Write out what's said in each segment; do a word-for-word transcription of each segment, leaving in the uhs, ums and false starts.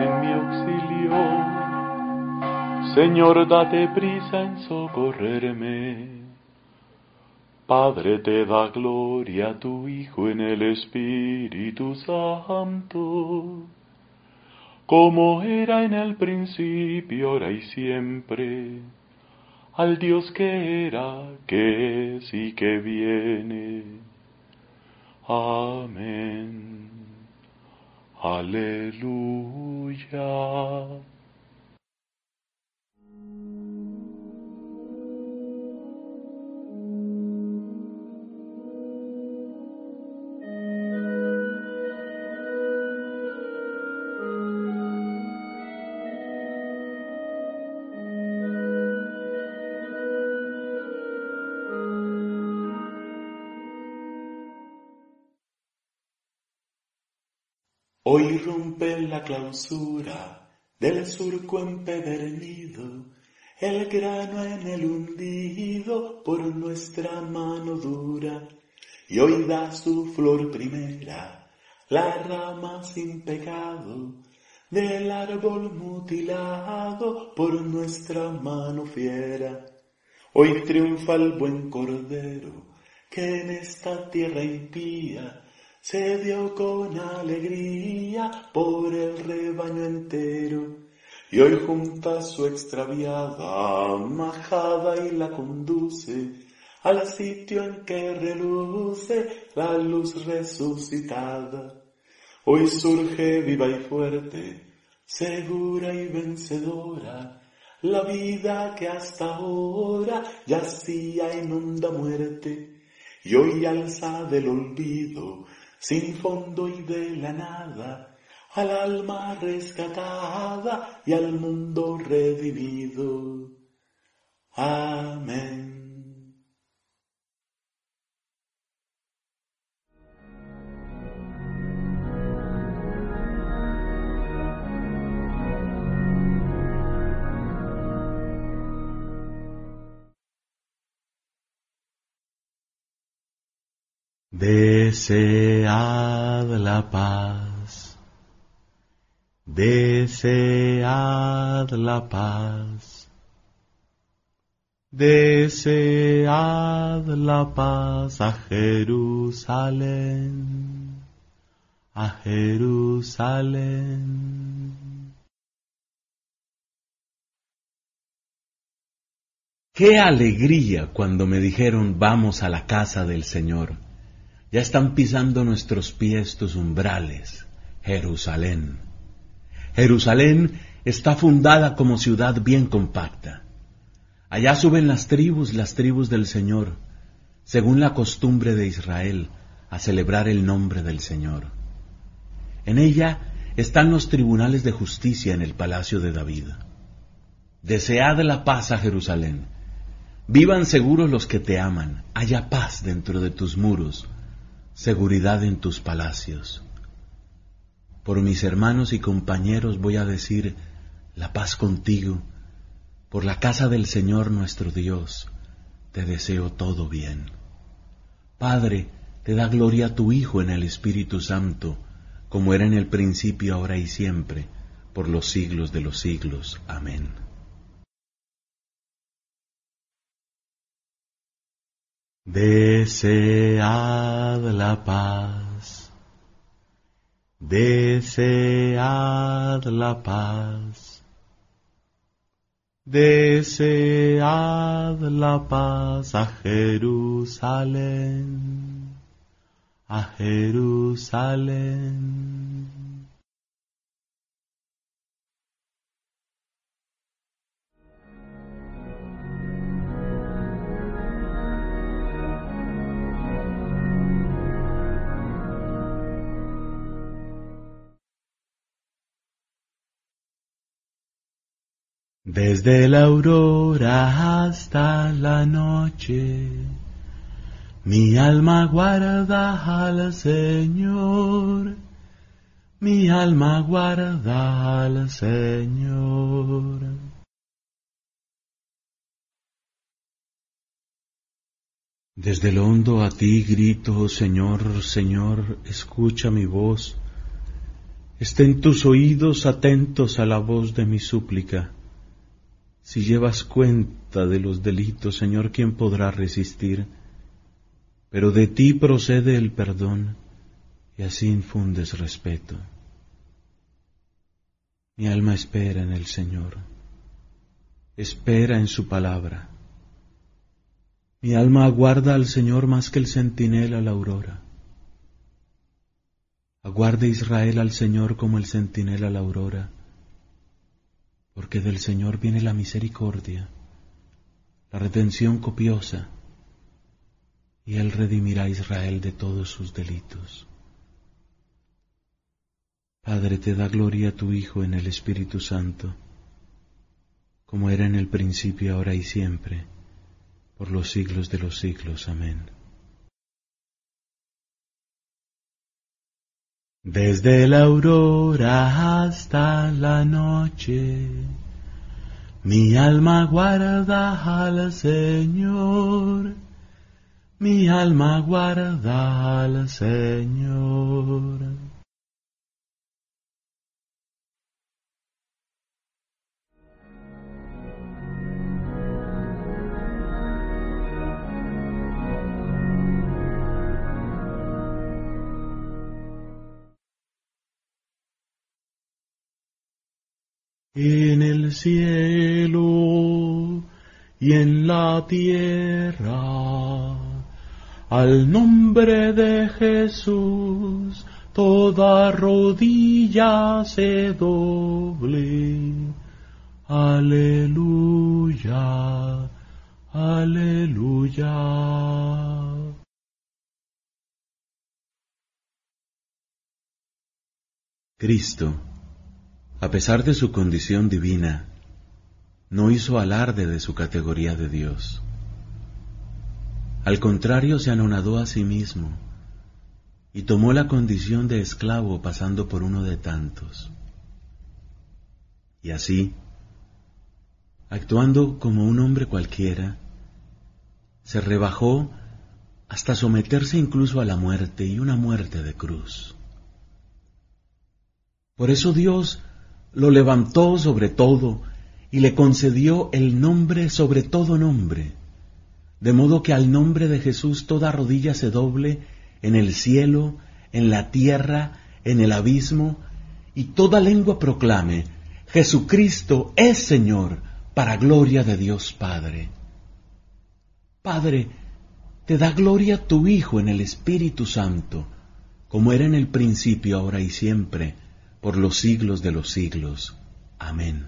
en mi auxilio. Señor, date prisa en socorrerme. Padre, te da gloria a tu Hijo en el Espíritu Santo, como era en el principio, ahora y siempre, al Dios que era, que es y que viene. Amén. Aleluya. Hoy rompe la clausura del surco empedernido, el grano en el hundido por nuestra mano dura, y hoy da su flor primera, la rama sin pecado, del árbol mutilado por nuestra mano fiera. Hoy triunfa el buen cordero, que en esta tierra impía se dio con alegría por el rebaño entero, y hoy junta su extraviada majada y la conduce al sitio en que reluce la luz resucitada. Hoy surge viva y fuerte, segura y vencedora, la vida que hasta ahora yacía en honda muerte, y hoy alza del olvido, sin fondo y de la nada, al alma rescatada y al mundo redimido. Amén. Desead la paz, desead la paz, desead la paz a Jerusalén, a Jerusalén. ¡Qué alegría cuando me dijeron vamos a la casa del Señor! Ya están pisando nuestros pies tus umbrales, Jerusalén. Jerusalén está fundada como ciudad bien compacta. Allá suben las tribus, las tribus del Señor, según la costumbre de Israel, a celebrar el nombre del Señor. En ella están los tribunales de justicia en el palacio de David. Desead la paz a Jerusalén. Vivan seguros los que te aman. Haya paz dentro de tus muros, seguridad en tus palacios. Por mis hermanos y compañeros voy a decir, la paz contigo. Por la casa del Señor nuestro Dios, te deseo todo bien. Padre, te da gloria a tu Hijo en el Espíritu Santo, como era en el principio, ahora y siempre, por los siglos de los siglos. Amén. Desead la paz, desead la paz, desead la paz a Jerusalén, a Jerusalén. Desde la aurora hasta la noche, mi alma guarda al Señor, mi alma guarda al Señor. Desde lo hondo a ti grito, Señor, Señor, escucha mi voz. Estén tus oídos atentos a la voz de mi súplica. Si llevas cuenta de los delitos, Señor, ¿quién podrá resistir? Pero de ti procede el perdón, y así infundes respeto. Mi alma espera en el Señor, espera en su palabra. Mi alma aguarda al Señor más que el centinela a la aurora. Aguarde Israel al Señor como el centinela a la aurora, porque del Señor viene la misericordia, la redención copiosa, y Él redimirá a Israel de todos sus delitos. Padre, te da gloria a tu Hijo en el Espíritu Santo, como era en el principio, ahora y siempre, por los siglos de los siglos. Amén. Desde la aurora hasta la noche, mi alma guarda al Señor, mi alma guarda al Señor. En el cielo y en la tierra, al nombre de Jesús, toda rodilla se doble. Aleluya, aleluya. Cristo, a pesar de su condición divina, no hizo alarde de su categoría de Dios. Al contrario, se anonadó a sí mismo y tomó la condición de esclavo, pasando por uno de tantos. Y así, actuando como un hombre cualquiera, se rebajó hasta someterse incluso a la muerte, y una muerte de cruz. Por eso Dios lo levantó sobre todo y le concedió el nombre sobre todo nombre, de modo que al nombre de Jesús toda rodilla se doble en el cielo, en la tierra, en el abismo, y toda lengua proclame: Jesucristo es Señor, para gloria de Dios Padre. Padre, te da gloria tu Hijo en el Espíritu Santo, como era en el principio, ahora y siempre, por los siglos de los siglos. Amén.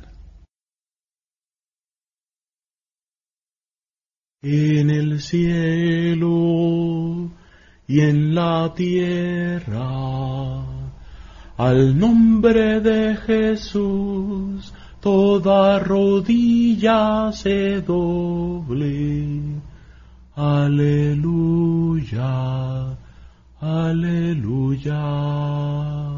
En el cielo y en la tierra, al nombre de Jesús, toda rodilla se doble. Aleluya, aleluya.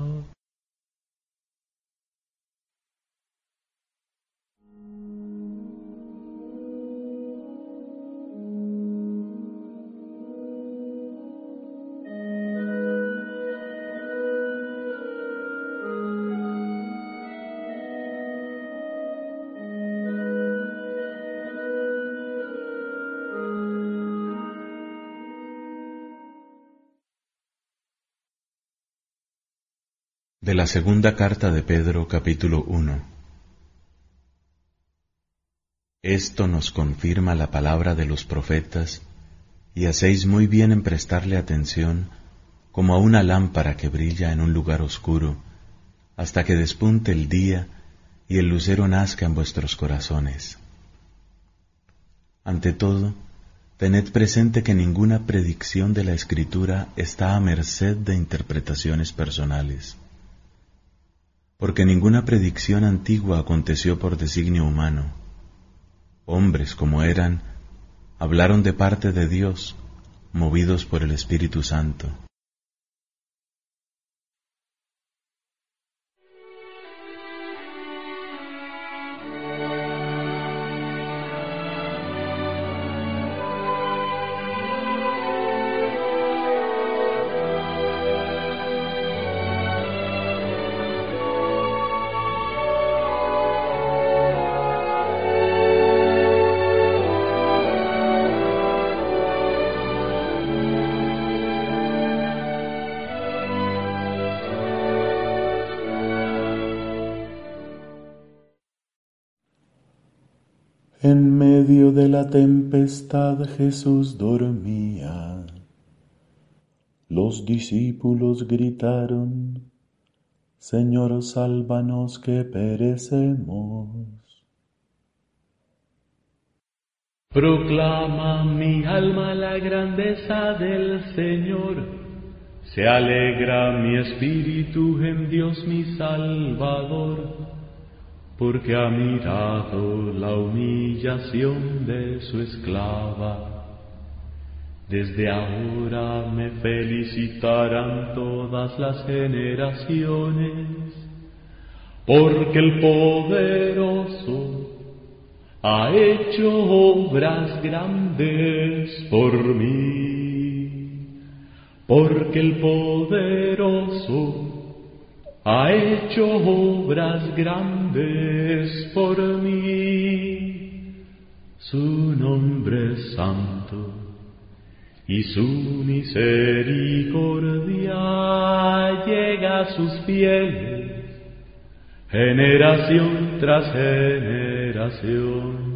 De la segunda carta de Pedro, capítulo uno. Esto nos confirma la palabra de los profetas, y hacéis muy bien en prestarle atención, como a una lámpara que brilla en un lugar oscuro, hasta que despunte el día y el lucero nazca en vuestros corazones. Ante todo, tened presente que ninguna predicción de la Escritura está a merced de interpretaciones personales, porque ninguna predicción antigua aconteció por designio humano. Hombres, como eran, hablaron de parte de Dios, movidos por el Espíritu Santo. En medio de la tempestad Jesús dormía. Los discípulos gritaron: Señor, sálvanos que perecemos. Proclama mi alma la grandeza del Señor. Se alegra mi espíritu en Dios mi Salvador, porque ha mirado la humillación de su esclava. Desde ahora me felicitarán todas las generaciones, porque el poderoso ha hecho obras grandes por mí, porque el poderoso ha hecho obras grandes por mí. Su nombre es santo y su misericordia llega a sus fieles, generación tras generación.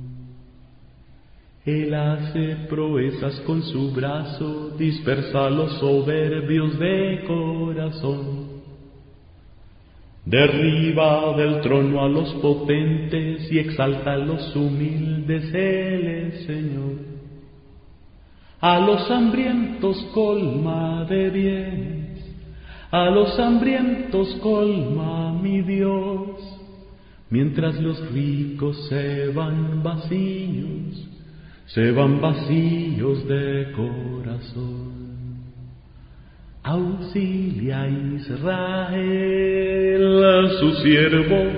Él hace proezas con su brazo, dispersa a los soberbios de corazón. Derriba del trono a los potentes y exalta a los humildes, Él es Señor. A los hambrientos colma de bienes, a los hambrientos colma mi Dios, mientras los ricos se van vacíos, se van vacíos de corazón. Auxilia a Israel, su siervo,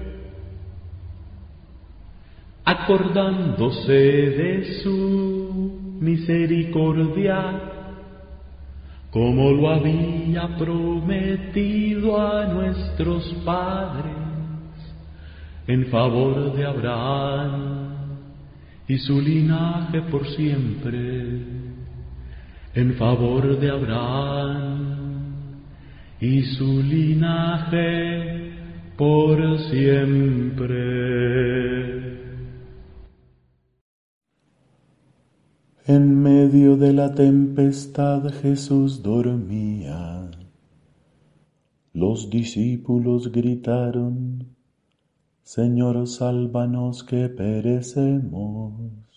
acordándose de su misericordia, como lo había prometido a nuestros padres, en favor de Abraham y su linaje por siempre. En favor de Abraham y su linaje por siempre. En medio de la tempestad Jesús dormía. Los discípulos gritaron: Señor, sálvanos que perecemos.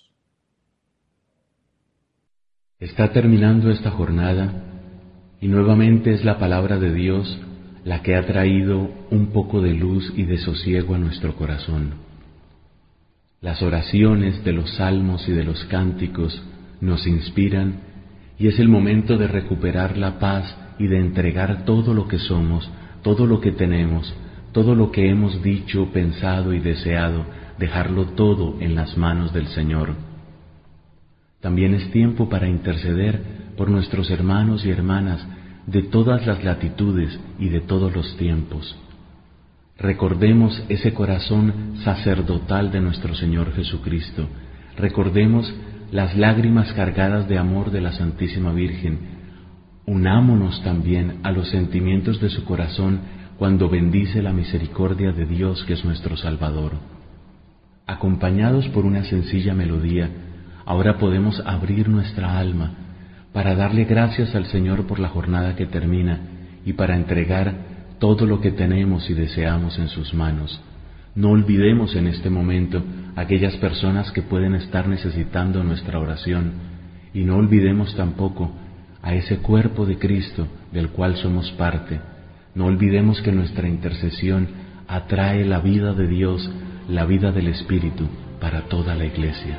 Está terminando esta jornada y nuevamente es la palabra de Dios la que ha traído un poco de luz y de sosiego a nuestro corazón. Las oraciones de los salmos y de los cánticos nos inspiran y es el momento de recuperar la paz y de entregar todo lo que somos, todo lo que tenemos, todo lo que hemos dicho, pensado y deseado, dejarlo todo en las manos del Señor. También es tiempo para interceder por nuestros hermanos y hermanas de todas las latitudes y de todos los tiempos. Recordemos ese corazón sacerdotal de nuestro Señor Jesucristo. Recordemos las lágrimas cargadas de amor de la Santísima Virgen. Unámonos también a los sentimientos de su corazón cuando bendice la misericordia de Dios, que es nuestro Salvador. Acompañados por una sencilla melodía, ahora podemos abrir nuestra alma para darle gracias al Señor por la jornada que termina y para entregar todo lo que tenemos y deseamos en sus manos. No olvidemos en este momento aquellas personas que pueden estar necesitando nuestra oración y no olvidemos tampoco a ese cuerpo de Cristo del cual somos parte. No olvidemos que nuestra intercesión atrae la vida de Dios, la vida del Espíritu para toda la Iglesia.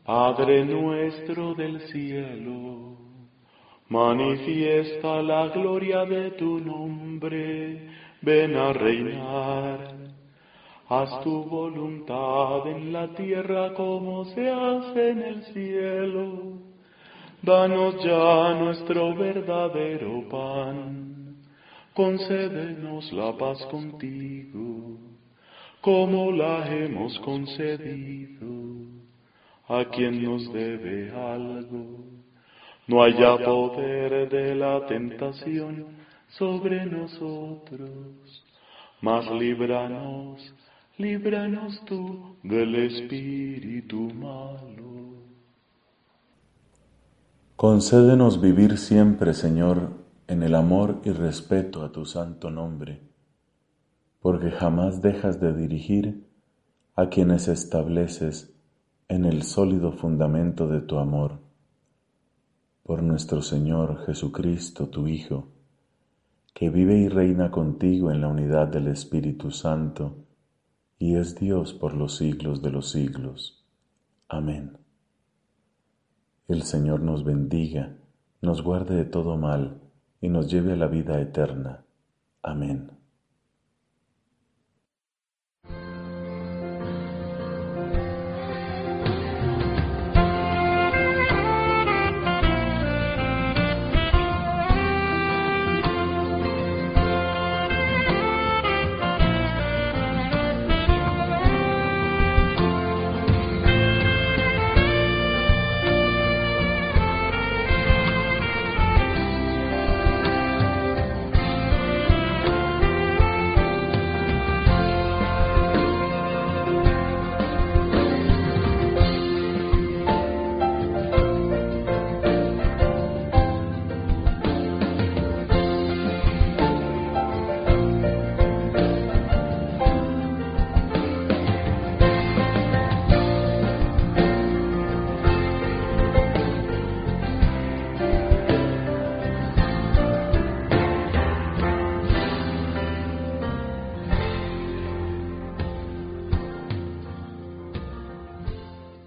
Padre nuestro del cielo, manifiesta la gloria de tu nombre, ven a reinar. Haz tu voluntad en la tierra como se hace en el cielo. Danos ya nuestro verdadero pan, concédenos la paz contigo, como la hemos concedido a quien nos debe algo. No haya poder de la tentación sobre nosotros, mas líbranos, líbranos tú del espíritu malo. Concédenos vivir siempre, Señor, en el amor y respeto a tu santo nombre, porque jamás dejas de dirigir a quienes estableces en el sólido fundamento de tu amor. Por nuestro Señor Jesucristo, tu Hijo, que vive y reina contigo en la unidad del Espíritu Santo, y es Dios por los siglos de los siglos. Amén. El Señor nos bendiga, nos guarde de todo mal, y nos lleve a la vida eterna. Amén.